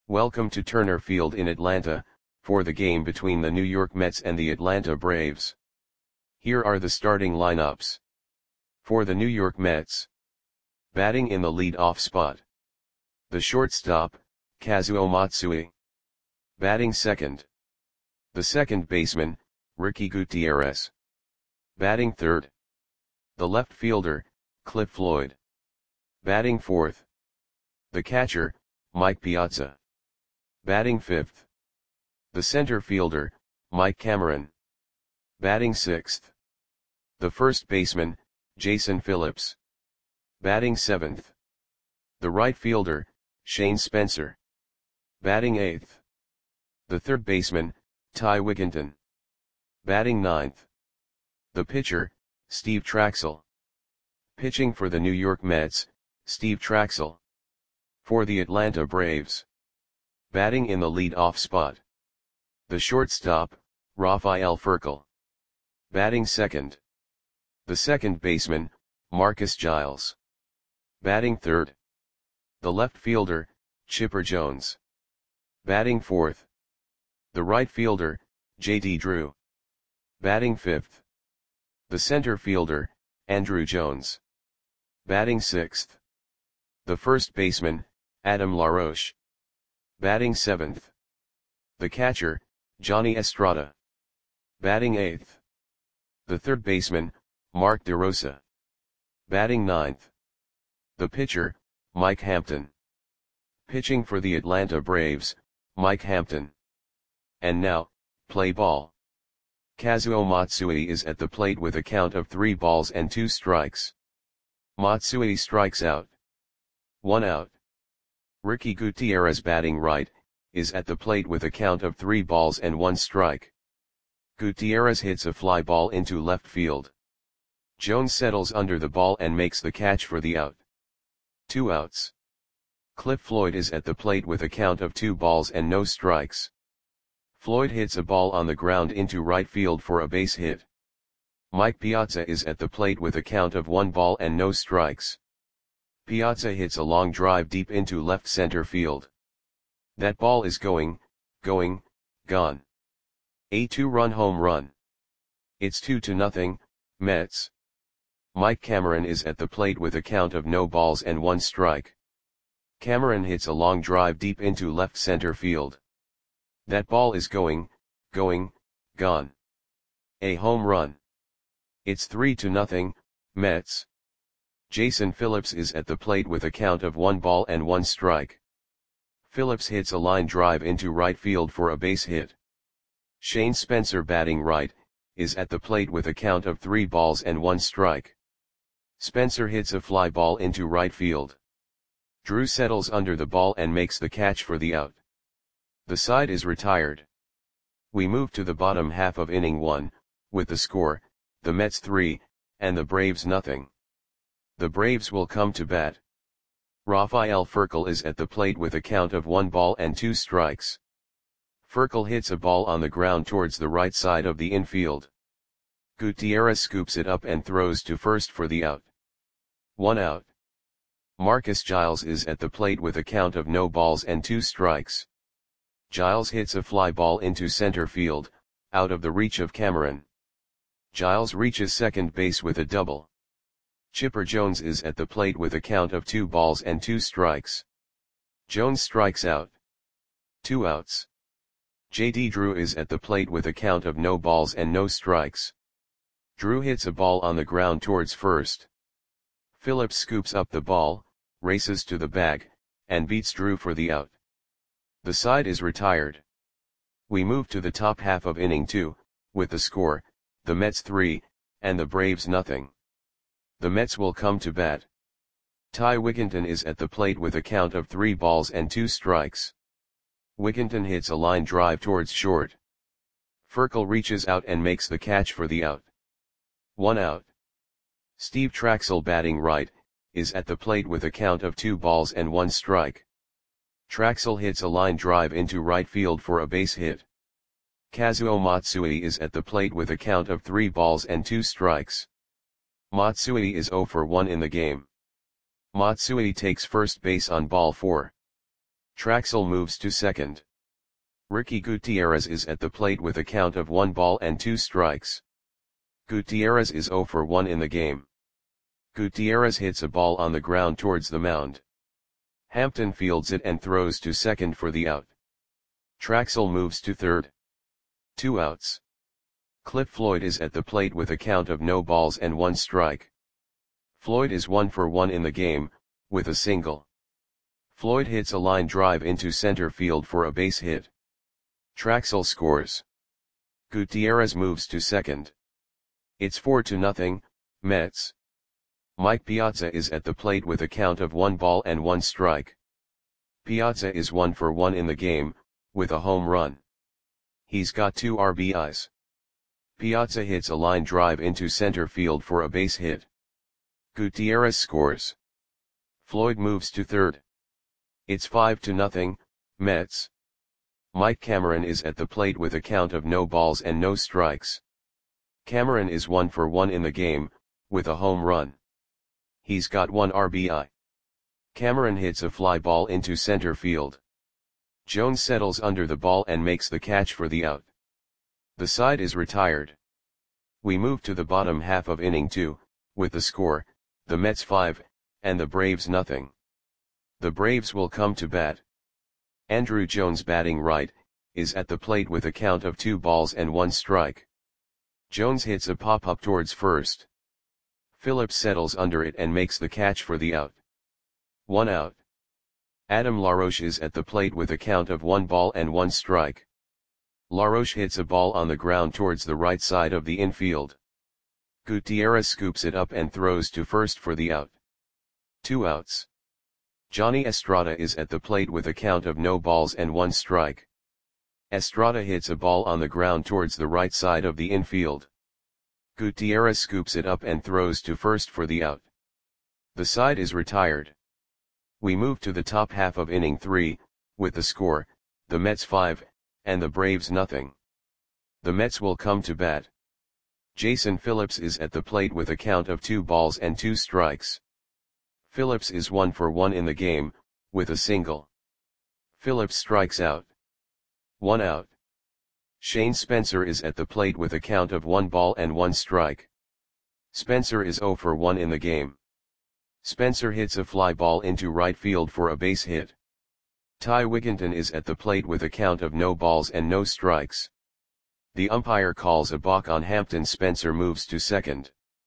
Welcome to Turner Field in Atlanta, for the game between the New York Mets and the Atlanta Braves. Here are the starting lineups. For the New York Mets. Batting in the lead-off spot. The shortstop, Kazuo Matsui. Batting second. The second baseman, Ricky Gutierrez. Batting third. The left fielder, Cliff Floyd. Batting fourth. The catcher, Mike Piazza. Batting fifth. The center fielder, Mike Cameron. Batting sixth. The first baseman, Jason Phillips. Batting seventh. The right fielder, Shane Spencer. Batting eighth. The third baseman, Ty Wigginton. Batting ninth. The pitcher, Steve Trachsel. Pitching for the New York Mets, Steve Trachsel. For the Atlanta Braves. Batting in the lead-off spot. The shortstop, Rafael Furcal. Batting second. The second baseman, Marcus Giles. Batting third. The left fielder, Chipper Jones. Batting fourth. The right fielder, J.D. Drew. Batting fifth. The center fielder, Andruw Jones. Batting sixth. The first baseman, Adam LaRoche. Batting seventh. The catcher, Johnny Estrada. Batting eighth. The third baseman, Mark DeRosa. Batting ninth. The pitcher, Mike Hampton. Pitching for the Atlanta Braves, Mike Hampton. And now, play ball. Kazuo Matsui is at the plate with a count of 3 balls and 2 strikes. Matsui strikes out. 1 out. Ricky Gutierrez batting right, is at the plate with a count of 3 balls and 1 strike. Gutierrez hits a fly ball into left field. Jones settles under the ball and makes the catch for the out. 2 outs. Cliff Floyd is at the plate with a count of 2 balls and no strikes. Floyd hits a ball on the ground into right field for a base hit. Mike Piazza is at the plate with a count of 1 ball and no strikes. Piazza hits a long drive deep into left center field. That ball is gone. A 2-run home run. It's 2-0, Mets. Mike Cameron is at the plate with a count of no balls and 1 strike. Cameron hits a long drive deep into left center field. That ball is gone. A home run. It's 3-0, Mets. Jason Phillips is at the plate with a count of 1 ball and 1 strike. Phillips hits a line drive into right field for a base hit. Shane Spencer batting right, is at the plate with a count of 3 balls and 1 strike. Spencer hits a fly ball into right field. Drew settles under the ball and makes the catch for the out. The side is retired. We move to the bottom half of inning 1, with the score, the Mets 3, and the Braves nothing. The Braves will come to bat. Rafael Furcal is at the plate with a count of 1 ball and 2 strikes. Furcal hits a ball on the ground towards the right side of the infield. Gutierrez scoops it up and throws to first for the out. 1 out. Marcus Giles is at the plate with a count of no balls and 2 strikes. Giles hits a fly ball into center field, out of the reach of Cameron. Giles reaches second base with a double. Chipper Jones is at the plate with a count of 2 balls and 2 strikes. Jones strikes out. 2 outs. J.D. Drew is at the plate with a count of no balls and no strikes. Drew hits a ball on the ground towards first. Phillips scoops up the ball, races to the bag, and beats Drew for the out. The side is retired. We move to the top half of inning 2, with the score, the Mets 3, and the Braves nothing. The Mets will come to bat. Ty Wigginton is at the plate with a count of 3 balls and 2 strikes. Wigginton hits a line drive towards short. Furcal reaches out and makes the catch for the out. 1 out. Steve Trachsel batting right, is at the plate with a count of 2 balls and 1 strike. Trachsel hits a line drive into right field for a base hit. Kazuo Matsui is at the plate with a count of 3 balls and 2 strikes. Matsui is 0 for 1 in the game. Matsui takes first base on ball 4. Traxel moves to second. Ricky Gutierrez is at the plate with a count of 1 ball and 2 strikes. Gutierrez is 0 for 1 in the game. Gutierrez hits a ball on the ground towards the mound. Hampton fields it and throws to second for the out. Traxel moves to third. 2 outs. Cliff Floyd is at the plate with a count of no balls and 1 strike. Floyd is 1 for 1 in the game, with a single. Floyd hits a line drive into center field for a base hit. Traxel scores. Gutierrez moves to second. It's 4-0, Mets. Mike Piazza is at the plate with a count of 1 ball and 1 strike. Piazza is 1 for 1 in the game, with a home run. He's got 2 RBIs. Piazza hits a line drive into center field for a base hit. Gutierrez scores. Floyd moves to third. It's 5-0, Mets. Mike Cameron is at the plate with a count of no balls and no strikes. Cameron is 1 for 1 in the game, with a home run. He's got 1 RBI. Cameron hits a fly ball into center field. Jones settles under the ball and makes the catch for the out. The side is retired. We move to the bottom half of inning 2, with the score, the Mets 5, and the Braves nothing. The Braves will come to bat. Andruw Jones, batting right, is at the plate with a count of 2 balls and 1 strike. Jones hits a pop-up towards first. Phillips settles under it and makes the catch for the out. 1 out. Adam LaRoche is at the plate with a count of 1 ball and 1 strike. LaRoche hits a ball on the ground towards the right side of the infield. Gutierrez scoops it up and throws to first for the out. 2 outs. Johnny Estrada is at the plate with a count of no balls and 1 strike. Estrada hits a ball on the ground towards the right side of the infield. Gutierrez scoops it up and throws to first for the out. The side is retired. We move to the top half of inning 3, with the score, the Mets 5, and the Braves nothing. The Mets will come to bat. Jason Phillips is at the plate with a count of 2 balls and 2 strikes. Phillips is 1 for 1 in the game, with a single. Phillips strikes out. 1 out. Shane Spencer is at the plate with a count of 1 ball and 1 strike. Spencer is 0 for 1 in the game. Spencer hits a fly ball into right field for a base hit. Ty Wigginton is at the plate with a count of no balls and no strikes. The umpire calls a balk on Hampton. Spencer moves to second.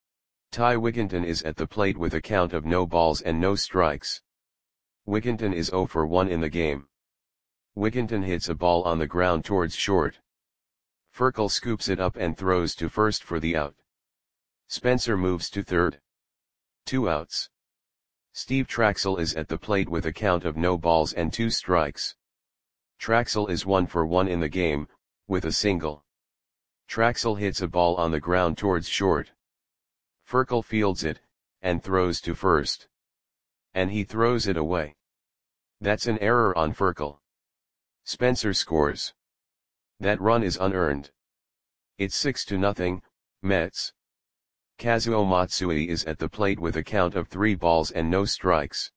Ty Wigginton is at the plate with a count of no balls and no strikes. Wigginton is 0 for 1 in the game. Wigginton hits a ball on the ground towards short. Furkel scoops it up and throws to first for the out. Spencer moves to third. 2 outs. Steve Traxel is at the plate with a count of no balls and 2 strikes. Traxel is 1 for 1 in the game, with a single. Traxel hits a ball on the ground towards short. Furkel fields it, and throws to first. And he throws it away. That's an error on Furkel. Spencer scores. That run is unearned. It's 6-0, Mets. Kazuo Matsui is at the plate with a count of 3 balls and no strikes.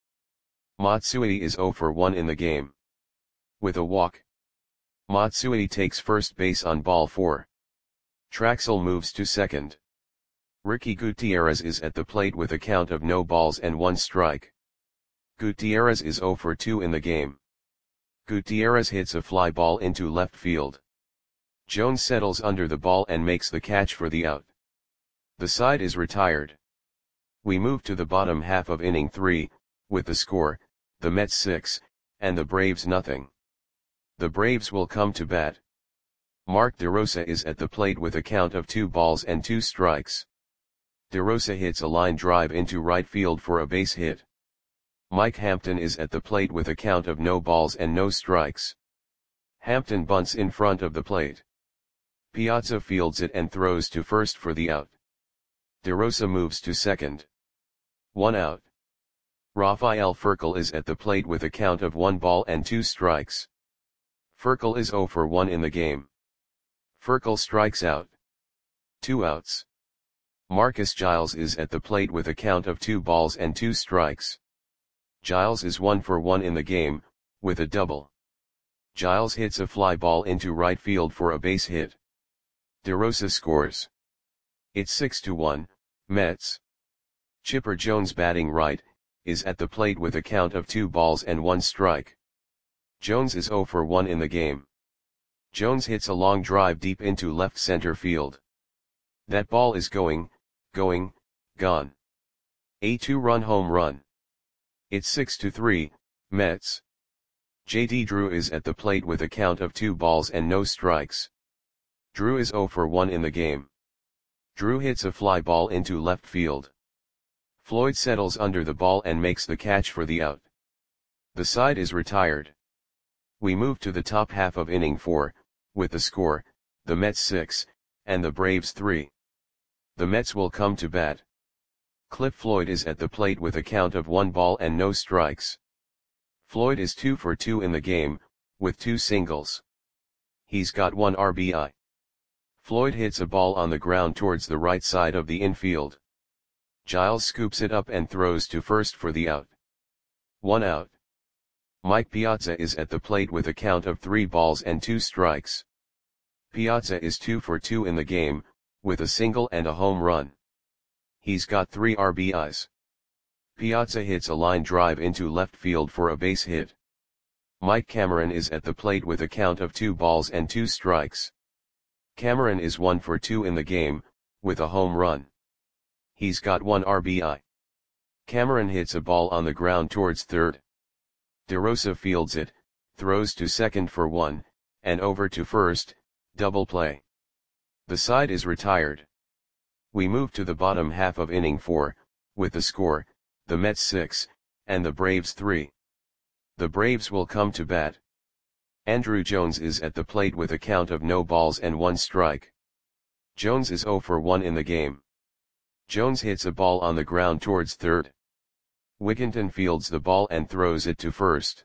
Matsui is 0 for 1 in the game. With a walk. Matsui takes first base on ball 4. Traxel moves to second. Ricky Gutierrez is at the plate with a count of no balls and 1 strike. Gutierrez is 0 for 2 in the game. Gutierrez hits a fly ball into left field. Jones settles under the ball and makes the catch for the out. The side is retired. We move to the bottom half of inning 3, with the score, the Mets 6, and the Braves nothing. The Braves will come to bat. Mark DeRosa is at the plate with a count of 2 balls and 2 strikes. DeRosa hits a line drive into right field for a base hit. Mike Hampton is at the plate with a count of no balls and no strikes. Hampton bunts in front of the plate. Piazza fields it and throws to first for the out. DeRosa moves to second. 1 out. Rafael Furkel is at the plate with a count of 1 ball and 2 strikes. Furkel is 0 for 1 in the game. Furkel strikes out. 2 outs. Marcus Giles is at the plate with a count of 2 balls and 2 strikes. Giles is 1 for 1 in the game, with a double. Giles hits a fly ball into right field for a base hit. DeRosa scores. It's 6-1, Mets. Chipper Jones, batting right, is at the plate with a count of 2 balls and 1 strike. Jones is 0 for 1 in the game. Jones hits a long drive deep into left center field. That ball is going, gone. A 2-run home run. It's 6-3, Mets. J.D. Drew is at the plate with a count of 2 balls and no strikes. Drew is 0 for 1 in the game. Drew hits a fly ball into left field. Floyd settles under the ball and makes the catch for the out. The side is retired. We move to the top half of inning 4, with the score, the Mets 6, and the Braves 3. The Mets will come to bat. Cliff Floyd is at the plate with a count of 1 ball and no strikes. Floyd is 2 for 2 in the game, with 2 singles. He's got 1 RBI. Floyd hits a ball on the ground towards the right side of the infield. Giles scoops it up and throws to first for the out. 1 out. Mike Piazza is at the plate with a count of 3 balls and 2 strikes. Piazza is 2 for 2 in the game, with a single and a home run. He's got 3 RBIs. Piazza hits a line drive into left field for a base hit. Mike Cameron is at the plate with a count of 2 balls and 2 strikes. Cameron is 1 for 2 in the game, with a home run. He's got 1 RBI. Cameron hits a ball on the ground towards third. DeRosa fields it, throws to second for 1, and over to first, double play. The side is retired. We move to the bottom half of inning 4, with the score, the Mets 6, and the Braves 3. The Braves will come to bat. Andruw Jones is at the plate with a count of no balls and 1 strike. Jones is 0 for 1 in the game. Jones hits a ball on the ground towards third. Wigginton fields the ball and throws it to first.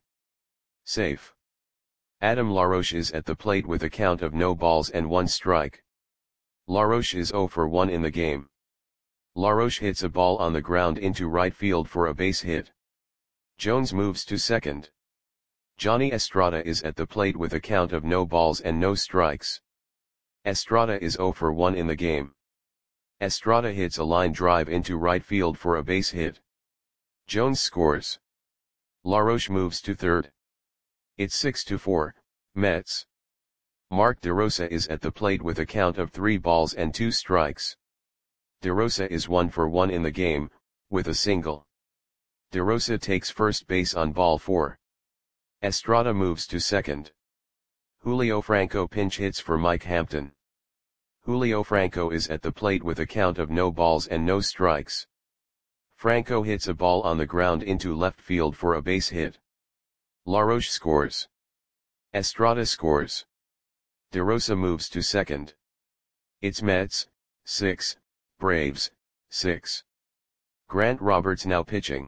Safe. Adam LaRoche is at the plate with a count of no balls and 1 strike. LaRoche is 0 for 1 in the game. LaRoche hits a ball on the ground into right field for a base hit. Jones moves to second. Johnny Estrada is at the plate with a count of no balls and no strikes. Estrada is 0 for 1 in the game. Estrada hits a line drive into right field for a base hit. Jones scores. LaRoche moves to third. It's 6-4, Mets. Mark DeRosa is at the plate with a count of 3 balls and 2 strikes. DeRosa is 1 for 1 in the game, with a single. DeRosa takes first base on ball 4. Estrada moves to second. Julio Franco pinch hits for Mike Hampton. Julio Franco is at the plate with a count of no balls and no strikes. Franco hits a ball on the ground into left field for a base hit. LaRoche scores. Estrada scores. DeRosa moves to second. It's Mets 6, Braves 6. Grant Roberts now pitching.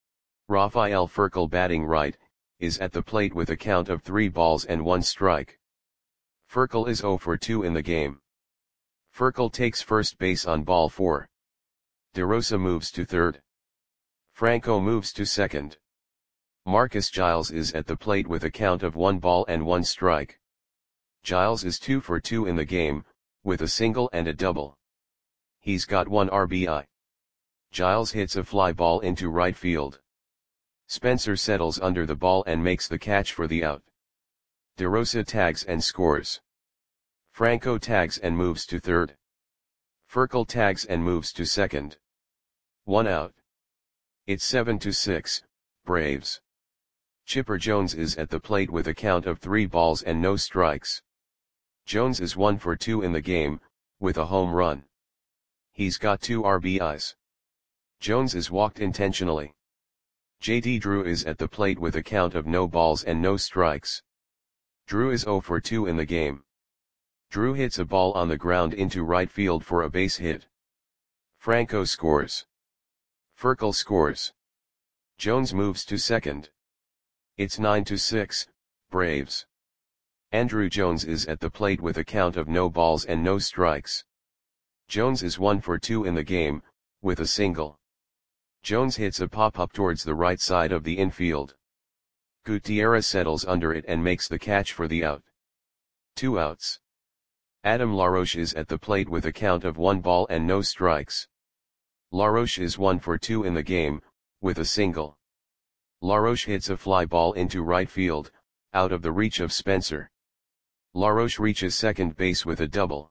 Rafael Furcal, batting right, is at the plate with a count of 3 balls and 1 strike. Furcal is 0 for 2 in the game. Furcal takes first base on ball 4. DeRosa moves to third. Franco moves to second. Marcus Giles is at the plate with a count of 1 ball and 1 strike. Giles is 2 for 2 in the game, with a single and a double. He's got 1 RBI. Giles hits a fly ball into right field. Spencer settles under the ball and makes the catch for the out. DeRosa tags and scores. Franco tags and moves to third. Furcal tags and moves to second. 1 out. It's 7-6, Braves. Chipper Jones is at the plate with a count of 3 balls and no strikes. Jones is 1 for 2 in the game, with a home run. He's got 2 RBIs. Jones is walked intentionally. J.D. Drew is at the plate with a count of no balls and no strikes. Drew is 0 for 2 in the game. Drew hits a ball on the ground into right field for a base hit. Franco scores. Furcal scores. Jones moves to second. It's 9-6, Braves. Andruw Jones is at the plate with a count of no balls and no strikes. Jones is 1 for 2 in the game, with a single. Jones hits a pop-up towards the right side of the infield. Gutierrez settles under it and makes the catch for the out. 2 outs. Adam LaRoche is at the plate with a count of 1 ball and no strikes. LaRoche is 1 for 2 in the game, with a single. LaRoche hits a fly ball into right field, out of the reach of Spencer. LaRoche reaches second base with a double.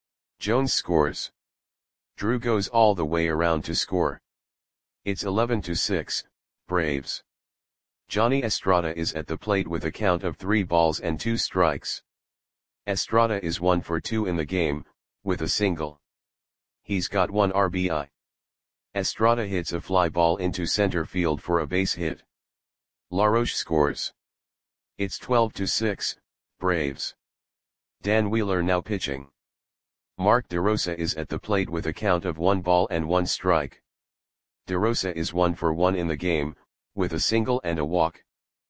Jones scores. Drew goes all the way around to score. It's 11-6, Braves. Johnny Estrada is at the plate with a count of 3 balls and 2 strikes. Estrada is 1 for 2 in the game, with a single. He's got 1 RBI. Estrada hits a fly ball into center field for a base hit. LaRoche scores. It's 12-6, Braves. Dan Wheeler now pitching. Mark DeRosa is at the plate with a count of 1 ball and 1 strike. DeRosa is 1 for 1 in the game, with a single and a walk.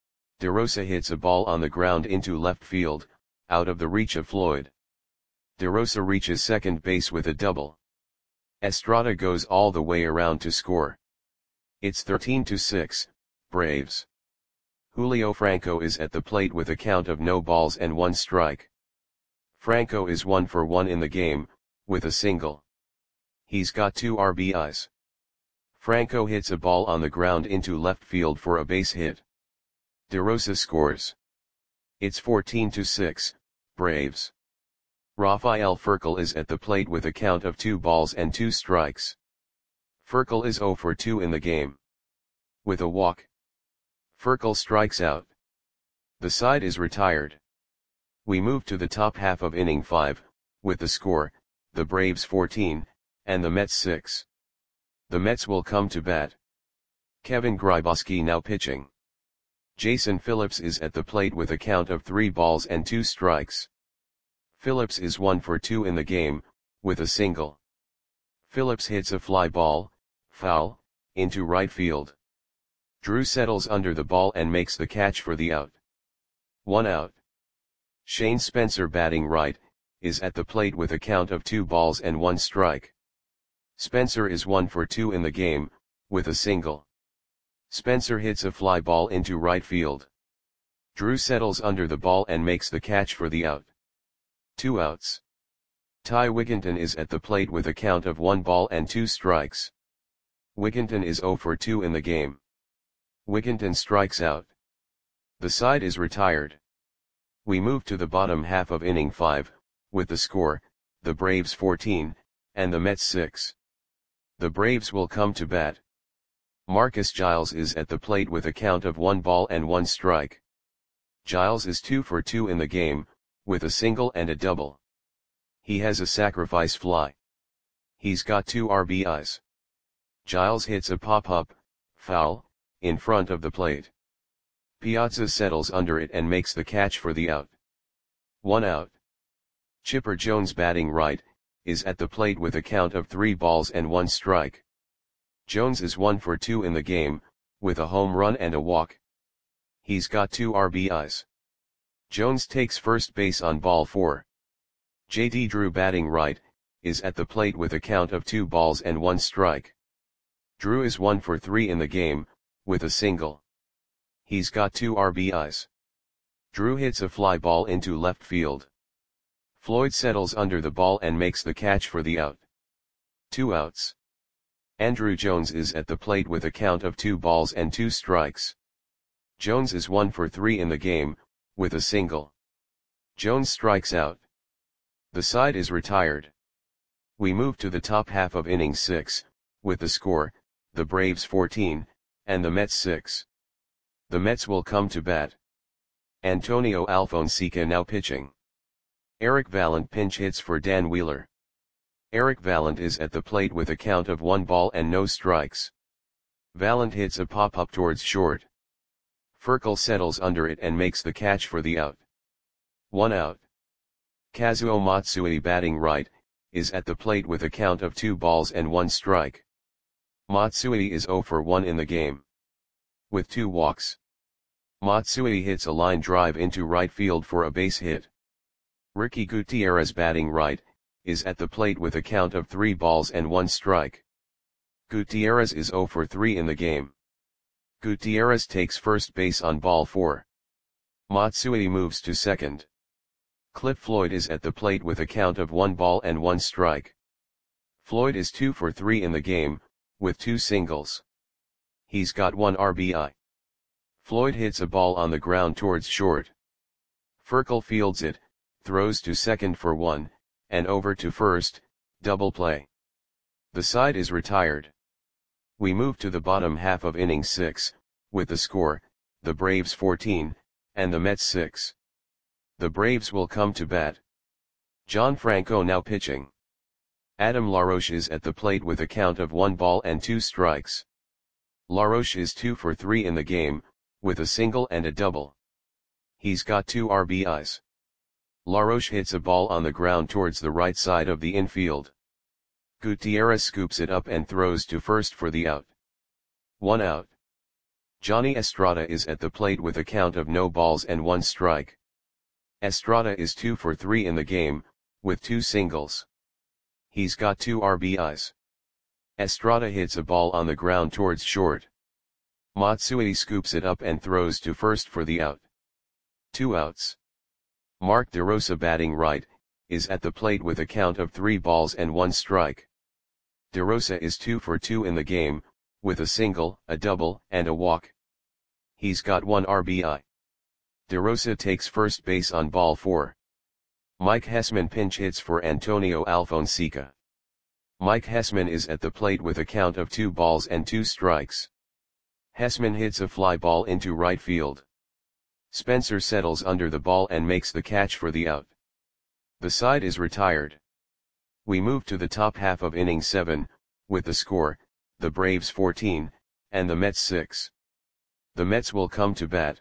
DeRosa hits a ball on the ground into left field, out of the reach of Floyd. DeRosa reaches second base with a double. Estrada goes all the way around to score. It's 13-6, Braves. Julio Franco is at the plate with a count of no balls and 1 strike. Franco is 1 for 1 in the game, with a single. He's got 2 RBIs. Franco hits a ball on the ground into left field for a base hit. DeRosa scores. It's 14-6, Braves. Rafael Furcal is at the plate with a count of 2 balls and 2 strikes. Furcal is 0 for 2 in the game. With a walk. Furcal strikes out. The side is retired. We move to the top half of inning 5, with the score, the Braves 14, and the Mets 6. The Mets will come to bat. Kevin Grybauski now pitching. Jason Phillips is at the plate with a count of 3 balls and 2 strikes. Phillips is 1 for 2 in the game, with a single. Phillips hits a fly ball, foul, into right field. Drew settles under the ball and makes the catch for the out. 1 out. Shane Spencer batting right, is at the plate with a count of 2 balls and 1 strike. Spencer is 1 for 2 in the game, with a single. Spencer hits a fly ball into right field. Drew settles under the ball and makes the catch for the out. 2 outs. Ty Wigginton is at the plate with a count of 1 ball and 2 strikes. Wigginton is 0 for 2 in the game. Wigginton strikes out. The side is retired. We move to the bottom half of inning 5, with the score, the Braves 14, and the Mets 6. The Braves will come to bat. Marcus Giles is at the plate with a count of 1 ball and 1 strike. Giles is 2 for 2 in the game, with a single and a double. He has a sacrifice fly. He's got 2 RBIs. Giles hits a pop-up, foul, in front of the plate. Piazza settles under it and makes the catch for the out. 1 out. Chipper Jones batting right, is at the plate with a count of 3 balls and 1 strike. Jones is 1 for 2 in the game, with a home run and a walk. He's got 2 RBIs. Jones takes first base on ball 4. J.D. Drew batting right, is at the plate with a count of 2 balls and 1 strike. Drew is 1 for 3 in the game, with a single. He's got 2 RBIs. Drew hits a fly ball into left field. Floyd settles under the ball and makes the catch for the out. 2 outs. Andrew Jones is at the plate with a count of 2 balls and 2 strikes. Jones is 1 for 3 in the game, with a single. Jones strikes out. The side is retired. We move to the top half of inning 6, with the score, the Braves 14, and the Mets 6. The Mets will come to bat. Antonio Alfonseca now pitching. Eric Vallant pinch hits for Dan Wheeler. Eric Vallant is at the plate with a count of 1 ball and no strikes. Vallant hits a pop-up towards short. Furcal settles under it and makes the catch for the out. 1 out. Kazuo Matsui batting right, is at the plate with a count of 2 balls and 1 strike. Matsui is 0 for 1 in the game. With 2 walks. Matsui hits a line drive into right field for a base hit. Ricky Gutierrez batting right, is at the plate with a count of 3 balls and 1 strike. Gutierrez is 0 for 3 in the game. Gutierrez takes first base on ball 4. Matsui moves to second. Cliff Floyd is at the plate with a count of 1 ball and 1 strike. Floyd is 2 for 3 in the game, with 2 singles. He's got 1 RBI. Floyd hits a ball on the ground towards short. Furcal fields it, throws to second for 1, and over to first, double play. The side is retired. We move to the bottom half of inning 6, with the score, the Braves 14, and the Mets 6. The Braves will come to bat. John Franco now pitching. Adam LaRoche is at the plate with a count of 1 ball and 2 strikes. LaRoche is 2 for 3 in the game, with a single and a double. He's got 2 RBIs. LaRoche hits a ball on the ground towards the right side of the infield. Gutierrez scoops it up and throws to first for the out. 1 out. Johnny Estrada is at the plate with a count of no balls and 1 strike. Estrada is 2 for 3 in the game, with 2 singles. He's got 2 RBIs. Estrada hits a ball on the ground towards short. Matsui scoops it up and throws to first for the out. 2 outs. Mark DeRosa batting right, is at the plate with a count of 3 balls and 1 strike. DeRosa is 2 for 2 in the game, with a single, a double, and a walk. He's got 1 RBI. DeRosa takes first base on ball 4. Mike Hessman pinch hits for Antonio Alfonseca. Mike Hessman is at the plate with a count of 2 balls and 2 strikes. Hessman hits a fly ball into right field. Spencer settles under the ball and makes the catch for the out. The side is retired. We move to the top half of inning 7, with the score, the Braves 14, and the Mets 6. The Mets will come to bat.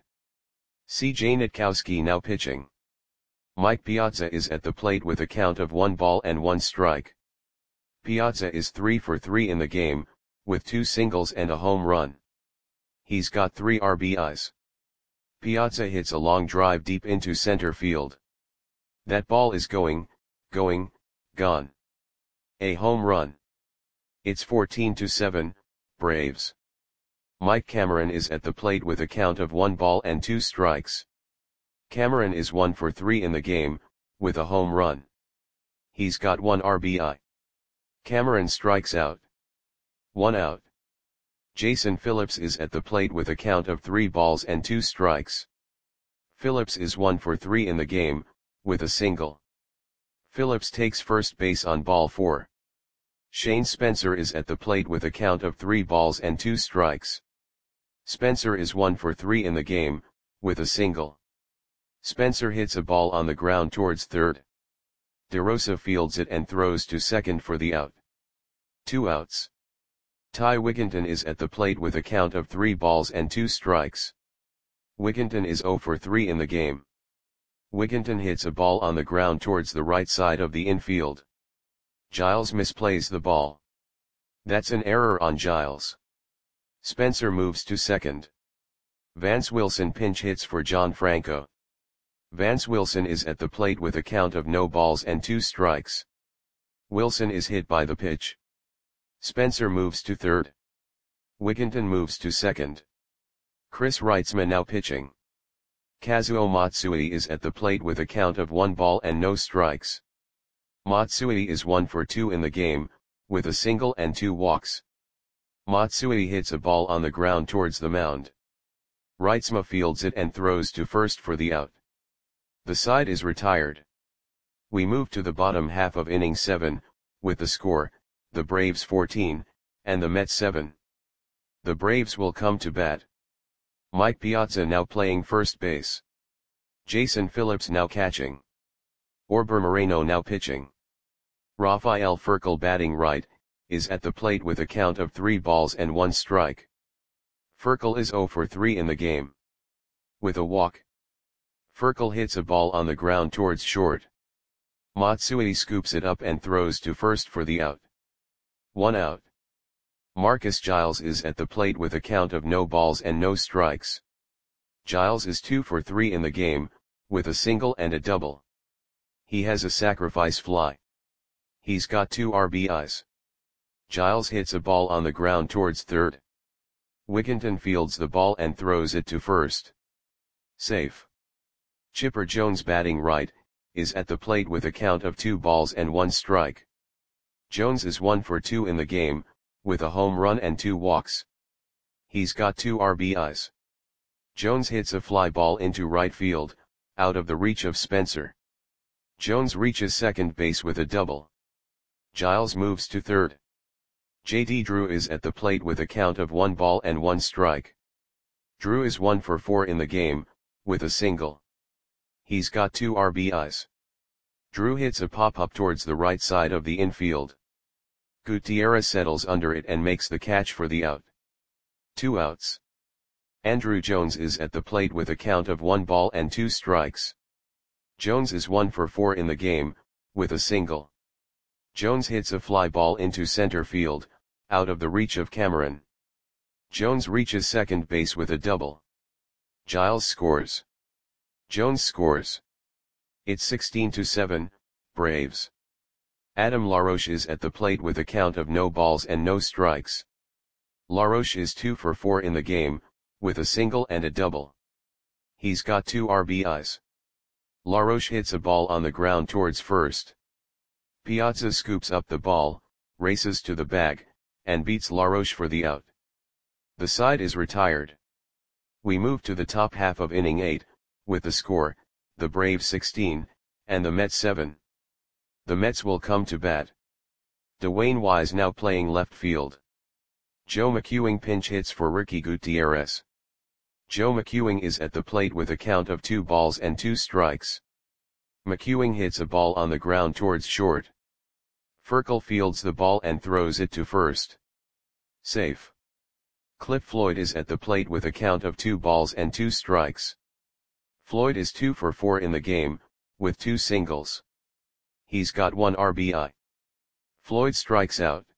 C.J. Nitkowski now pitching. Mike Piazza is at the plate with a count of 1 ball and 1 strike. Piazza is 3 for 3 in the game, with 2 singles and a home run. He's got 3 RBIs. Piazza hits a long drive deep into center field. That ball is gone. A home run. It's 14-7, Braves. Mike Cameron is at the plate with a count of 1 ball and 2 strikes. Cameron is 1 for 3 in the game, with a home run. He's got 1 RBI. Cameron strikes out. 1 out. Jason Phillips is at the plate with a count of 3 balls and 2 strikes. Phillips is 1 for 3 in the game, with a single. Phillips takes first base on ball 4. Shane Spencer is at the plate with a count of 3 balls and 2 strikes. Spencer is 1 for 3 in the game, with a single. Spencer hits a ball on the ground towards third. DeRosa fields it and throws to second for the out. 2 outs. Ty Wigginton is at the plate with a count of 3 balls and 2 strikes. Wigginton is 0 for 3 in the game. Wigginton hits a ball on the ground towards the right side of the infield. Giles misplays the ball. That's an error on Giles. Spencer moves to second. Vance Wilson pinch hits for John Franco. Vance Wilson is at the plate with a count of no balls and 2 strikes. Wilson is hit by the pitch. Spencer moves to third. Wigginton moves to second. Chris Reitzman now pitching. Kazuo Matsui is at the plate with a count of 1 ball and no strikes. Matsui is 1 for 2 in the game, with a single and 2 walks. Matsui hits a ball on the ground towards the mound. Reitzma fields it and throws to first for the out. The side is retired. We move to the bottom half of inning 7, with the score, the Braves 14, and the Mets 7. The Braves will come to bat. Mike Piazza now playing first base. Jason Phillips now catching. Orber Moreno now pitching. Rafael Furcal batting right, is at the plate with a count of 3 balls and 1 strike. Furcal is 0 for 3 in the game. With a walk. Furcal hits a ball on the ground towards short. Matsui scoops it up and throws to first for the out. 1 out. Marcus Giles is at the plate with a count of no balls and no strikes. Giles is 2 for 3 in the game, with a single and a double. He has a sacrifice fly. He's got 2 RBIs. Giles hits a ball on the ground towards third. Wigginton fields the ball and throws it to first. Safe. Chipper Jones batting right, is at the plate with a count of 2 balls and 1 strike. Jones is 1 for 2 in the game, with a home run and 2 walks. He's got 2 RBIs. Jones hits a fly ball into right field, out of the reach of Spencer. Jones reaches second base with a double. Giles moves to third. J.D. Drew is at the plate with a count of 1 ball and 1 strike. Drew is 1 for 4 in the game, with a single. He's got 2 RBIs. Drew hits a pop-up towards the right side of the infield. Gutierrez settles under it and makes the catch for the out. 2 outs. Andruw Jones is at the plate with a count of 1 ball and 2 strikes. Jones is 1 for 4 in the game, with a single. Jones hits a fly ball into center field, out of the reach of Cameron. Jones reaches second base with a double. Giles scores. Jones scores. It's 16-7, Braves. Adam LaRoche is at the plate with a count of no balls and no strikes. LaRoche is 2 for 4 in the game, with a single and a double. He's got 2 RBIs. LaRoche hits a ball on the ground towards first. Piazza scoops up the ball, races to the bag, and beats LaRoche for the out. The side is retired. We move to the top half of inning 8, with the score, the Braves 16, and the Mets 7. The Mets will come to bat. Dwayne Wise now playing left field. Joe McEwing pinch hits for Ricky Gutierrez. Joe McEwing is at the plate with a count of 2 balls and 2 strikes. McEwing hits a ball on the ground towards short. Furcal fields the ball and throws it to first. Safe. Cliff Floyd is at the plate with a count of 2 balls and 2 strikes. Floyd is 2 for 4 in the game, with 2 singles. He's got 1 RBI. Floyd strikes out.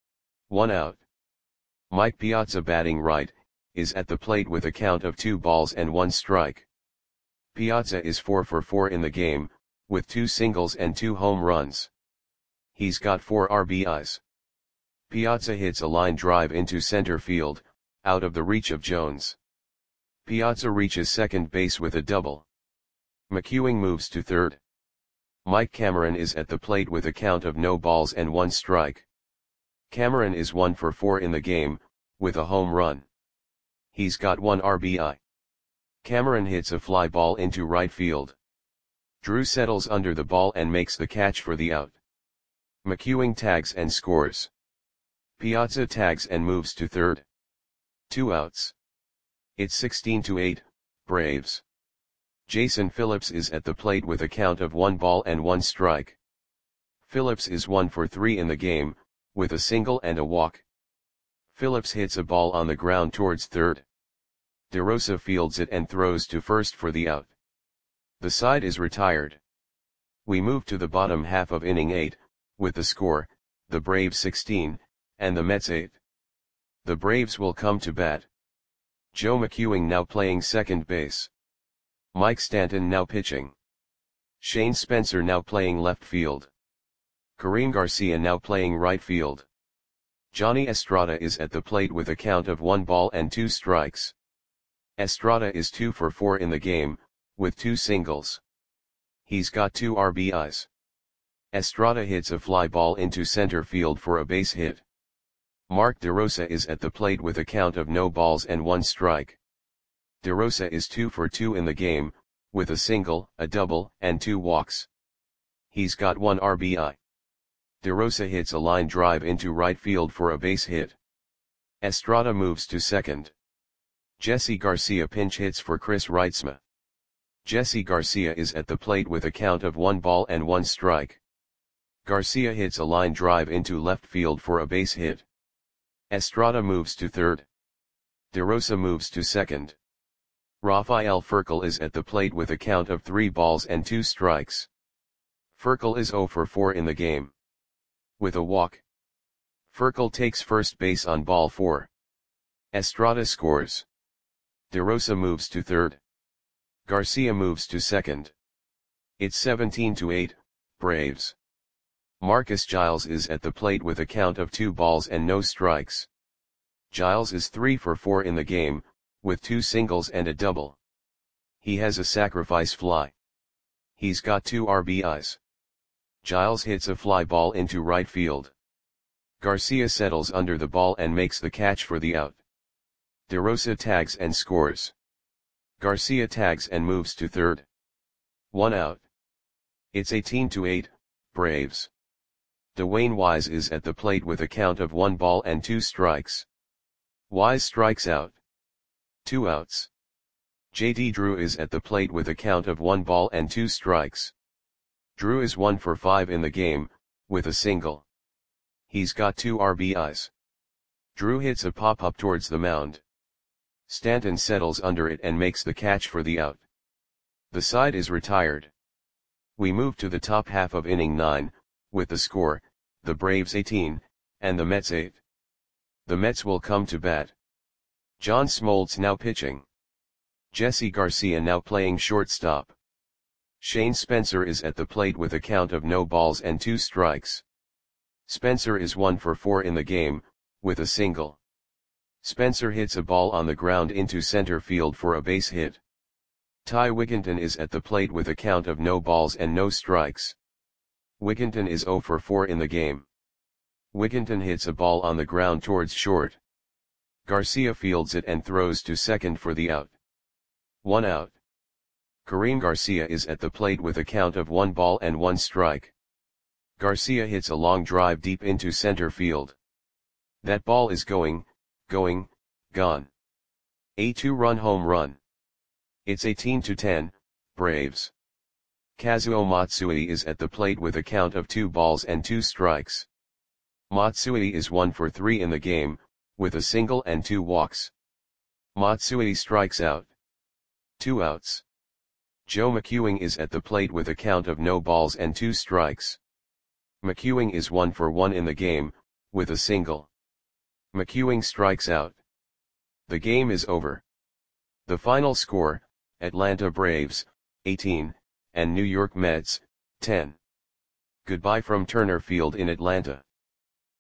1 out. Mike Piazza batting right, is at the plate with a count of 2 balls and 1 strike. Piazza is 4 for 4 in the game, with 2 singles and 2 home runs. He's got 4 RBIs. Piazza hits a line drive into center field, out of the reach of Jones. Piazza reaches second base with a double. McEwing moves to third. Mike Cameron is at the plate with a count of no balls and 1 strike. Cameron is 1 for 4 in the game, with a home run. He's got 1 RBI. Cameron hits a fly ball into right field. Drew settles under the ball and makes the catch for the out. McEwing tags and scores. Piazza tags and moves to third. 2 outs. It's 16-8, Braves. Jason Phillips is at the plate with a count of 1 ball and 1 strike. Phillips is 1 for 3 in the game, with a single and a walk. Phillips hits a ball on the ground towards third. DeRosa fields it and throws to first for the out. The side is retired. We move to the bottom half of inning 8, with the score, the Braves 16, and the Mets 8. The Braves will come to bat. Joe McEwing now playing second base. Mike Stanton now pitching. Shane Spencer now playing left field. Kareem Garcia now playing right field. Johnny Estrada is at the plate with a count of 1 ball and 2 strikes. Estrada is 2 for 4 in the game, with 2 singles. He's got 2 RBIs. Estrada hits a fly ball into center field for a base hit. Mark DeRosa is at the plate with a count of no balls and 1 strike. DeRosa is 2 for 2 in the game, with a single, a double, and 2 walks. He's got 1 RBI. DeRosa hits a line drive into right field for a base hit. Estrada moves to second. Jesse Garcia pinch hits for Chris Reitzma. Jesse Garcia is at the plate with a count of 1 ball and 1 strike. Garcia hits a line drive into left field for a base hit. Estrada moves to third. DeRosa moves to second. Rafael Furcal is at the plate with a count of 3 balls and 2 strikes. Furcal is 0 for 4 in the game. With a walk. Furcal takes first base on ball 4. Estrada scores. DeRosa moves to third. Garcia moves to second. It's 17-8, Braves. Marcus Giles is at the plate with a count of 2 balls and no strikes. Giles is 3 for 4 in the game, with 2 singles and a double. He has a sacrifice fly. He's got 2 RBIs. Giles hits a fly ball into right field. Garcia settles under the ball and makes the catch for the out. DeRosa tags and scores. Garcia tags and moves to third. 1 out. It's 18-8, Braves. Dwayne Wise is at the plate with a count of 1 ball and 2 strikes. Wise strikes out. 2 outs. J.D. Drew is at the plate with a count of 1 ball and 2 strikes. Drew is 1 for 5 in the game, with a single. He's got 2 RBIs. Drew hits a pop-up towards the mound. Stanton settles under it and makes the catch for the out. The side is retired. We move to the top half of inning 9, with the score, the Braves 18, and the Mets 8. The Mets will come to bat. John Smoltz now pitching. Jesse Garcia now playing shortstop. Shane Spencer is at the plate with a count of no balls and 2 strikes. Spencer is 1 for 4 in the game, with a single. Spencer hits a ball on the ground into center field for a base hit. Ty Wigginton is at the plate with a count of no balls and no strikes. Wigginton is 0 for 4 in the game. Wigginton hits a ball on the ground towards short. Garcia fields it and throws to second for the out. 1 out. Kareem Garcia is at the plate with a count of 1 ball and 1 strike. Garcia hits a long drive deep into center field. That ball is gone. A 2-run home run. It's 18-10, Braves. Kazuo Matsui is at the plate with a count of 2 balls and 2 strikes. Matsui is 1 for 3 in the game, with a single and 2 walks. Matsui strikes out. 2 outs. Joe McEwing is at the plate with a count of no balls and 2 strikes. McEwing is 1 for 1 in the game, with a single. McEwing strikes out. The game is over. The final score, Atlanta Braves, 18, and New York Mets, 10. Goodbye from Turner Field in Atlanta.